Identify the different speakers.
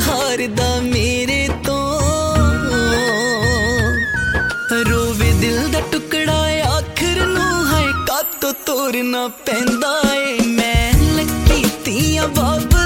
Speaker 1: हारदा मेरे तो रोवे दिल दा टुकड़ा आखिर नू है कातो तोड़ना पैंदा है मैं लगी तियां बाब